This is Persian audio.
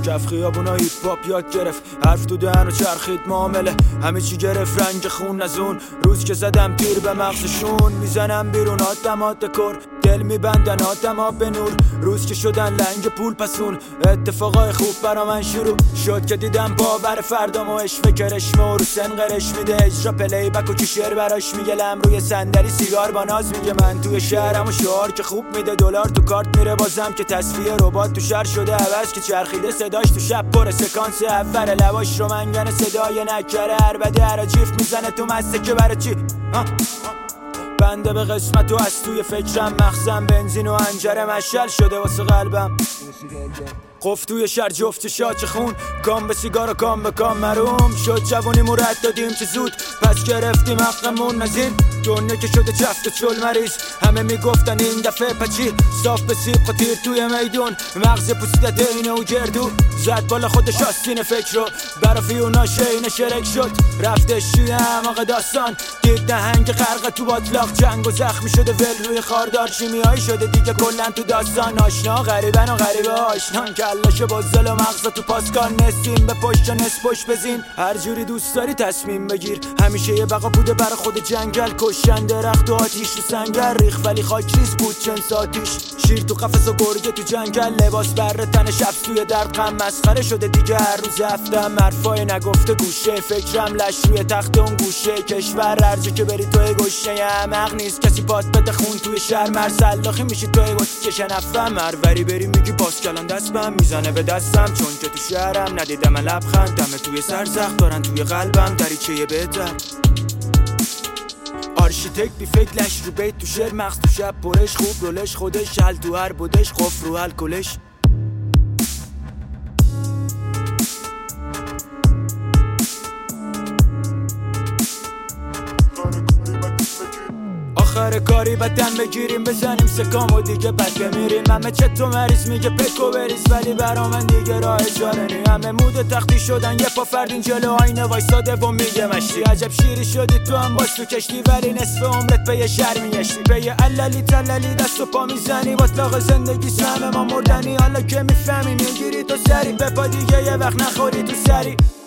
کف خیابونا هیپ هاپ یاد گرفت، حرف تو دهن و چرخید معامله، همه چی گرفت رنگ خون از اون روز که زدم تیر به مغزشون. میزنم بیرون آدمات دکور، دل میبندن آدما به نور، روز که شدن لنگ پول پسون. اتفاقای خوب برا من شروع شد که دیدم باور فردامو، عشق کرشمه رو سن قرش میده، اجرا پلی بک و که شعر براش میگه، لم روی صندلی سیگار با ناز میگه، من توی شهرم و شعار که خوب میده، دلار تو کارت میره بازم که تصفیه ربات تو شهر شده عوض که چرخیده صداش تو شب پر سکانس اول، لباش رو منگن صدای نکره عربده هر جیف میزنه تو مسته که برای چی بنده به قسمت و از توی فکرم مخزم بنزین و انجره مشل شده واسه قلبم. قف توی شهر جفت شاچ خون، کام به سیگار و کام به کام مروم شد، جوانی مرد دادیم چه زود پس گرفتیم حقمون مزین، دنیا که شده چفت و چل مریض، همه میگفتن این دفعه پچی صاف به سیب قطیر توی میدون، مغز پوسیده دینه و گردو زد بالا خودش آستین فکر رو، برافی اونا شین شرک شد رفتش توی اعماق داستان، دید نهنگ غرق تو باطلاق، جنگ و زخمی شده ول روی خاردار، شیمیایی شده دیگه کلن تو داستان، آشنا غریبن و غریبه آشنان، کلاش بازل و مغز تو پاسکان، نسیم به پشت و نس پشت بزین، هر جوری دوست داری تصمیم بگیر، همیشه یه بقا بوده برا خود جنگل، کشن درخت و آتیش رو سنگر ریخ ولی خاک ریز بود چند ساتیش، شیر تو قفس و گرگه تو جنگل، لباس بره تن شب توی درد غم مسخره شده دیگه، هر روز هفتم حرفای نگفته گوشه فکرم لش روی تخت اون گوشه کشور، هرجا که بری توی گوشه احمق نیست کسی پات بده خون توی شهر، مرسلاخی میشی توی واسه که شنفم، هروری بری میگی باز کلان دست بم میزنه به دستم، چون که تو شهرم ندیدم لبخند، دمه توی سرزخ دارن توی قلبم دریچه بهتر، آرشیتکت بی فکر لش رو بیت تو شعر، مغز تو شب پرش خوب رولش خودش، حل تو هر بودش قف رو حل کلش. آخر کاری بدن بگیریم بزنیم سکام و دیگه بد بمیریم، همه چطو مریض میگه پکو بریز ولی برا من دیگه راه اجاره نی، همه مود تختی شدن یه پا فردین جلو آینه وایساده و میگه مشتی، عجب شیری شدی تو هم باز تو کشتی ولی نصف عمرت به یه شهر میگشتی، به یه عللی تللی دست و پا میزنی، باطلاق زندگی سهم ما مردنی، حالا که میفهمی میگیری تو سری به پا دیگه یه وقت نخوری تو سری.